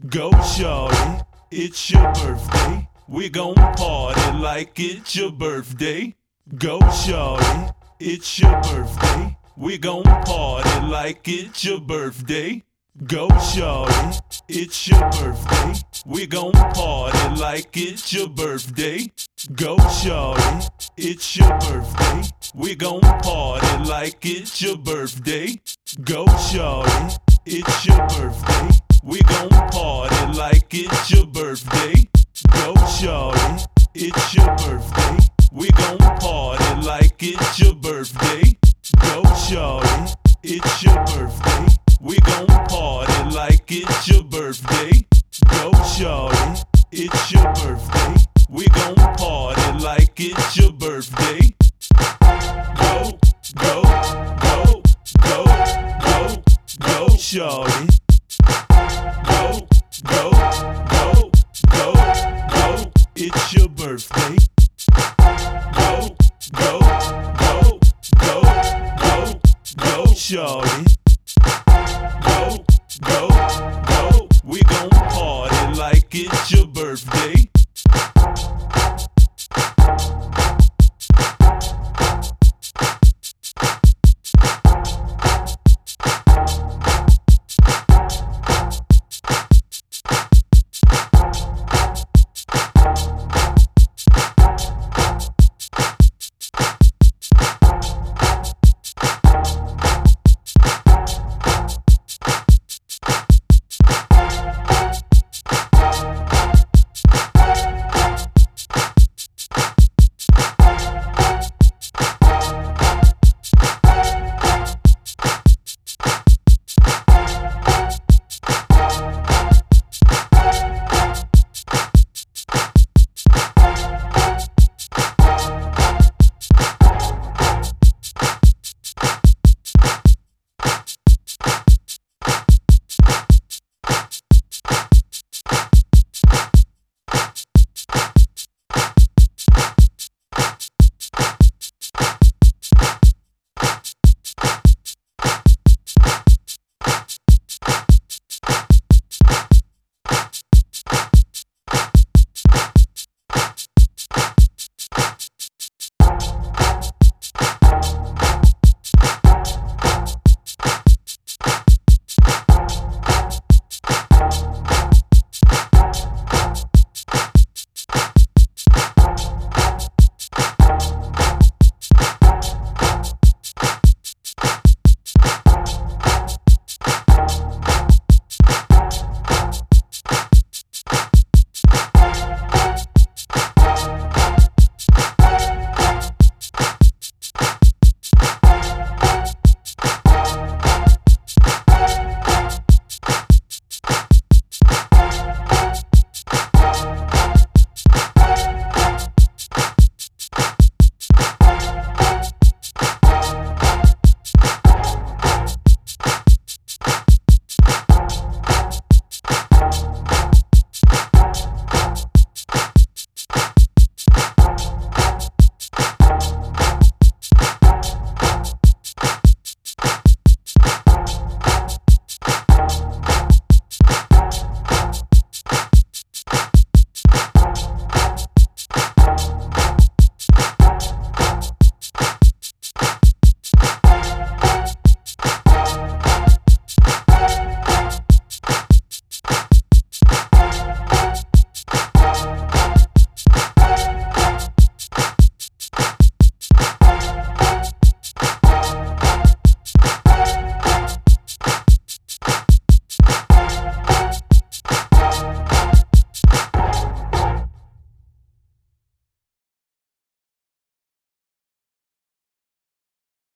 Go shorty, it's your birthday. We gon' party like it's your birthday. Go shorty, it's your birthday. We gon' party like it's your birthday. Go shorty, it's your birthday. We gon' party like it's your birthday. Go shorty, it's your birthday. We gon' party like it's your birthday. Go shorty, it's your birthday. We gon' party like it's your birthday. Go shorty, it's your birthday. We gon' party like it's your birthday. Go shorty, it's your birthday. We gon' party like it's your birthday. Go shorty, it's your birthday. We gon' party like it's your birthday. Go, go, go, go, go, go, shorty.